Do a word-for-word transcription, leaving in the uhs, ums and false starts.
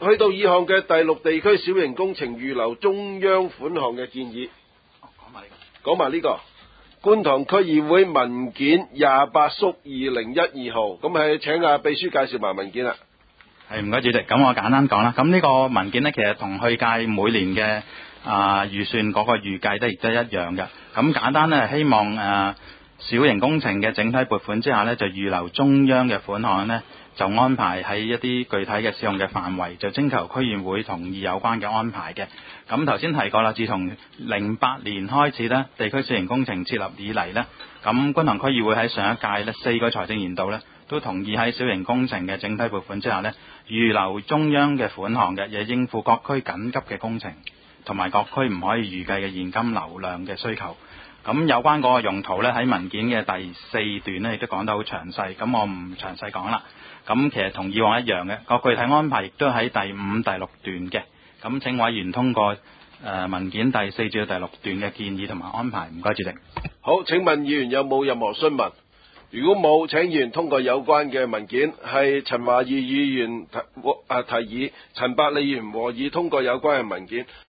去到以項嘅第六地區小型工程預留中央款項嘅建議， 講埋呢講埋呢個觀塘區議會文件廿八叔二零一二號，咁係請阿秘書介紹埋文件啦。 係，唔該主席，咁我簡單講啦。咁呢個文件呢，其實同去屆每年嘅啊預算嗰個預計都亦都一樣嘅。咁簡單呢，希望誒、呃、小型工程嘅整體撥款之下呢，就預留中央嘅款項呢，就安排喺一啲具體嘅使用嘅範圍，就徵求區議會同意有關嘅安排嘅。咁頭先提過啦，自從零八年開始呢，地區小型工程設立以嚟呢，咁觀塘區議會喺上一屆呢四個財政年度呢，都同意喺小型工程嘅整體撥款之下呢，預留中央嘅款項嘅，亦應付各區緊急嘅工程，同埋各區唔可以預計嘅現金流量嘅需求。咁有關嗰個用途呢，喺文件嘅第四段呢，亦都講得好詳細，咁我唔詳細講啦。咁其實同以往一樣嘅，個具體安排亦都喺第五、第六段嘅。咁請委員通過誒、呃、文件第四至到第六段嘅建議同埋安排。唔該主席。 好，請問議員有冇任何詢問？如果冇，請議員通過有關嘅文件。係陳華義議員提、呃、提議，陳百里議員和議通過有關嘅文件。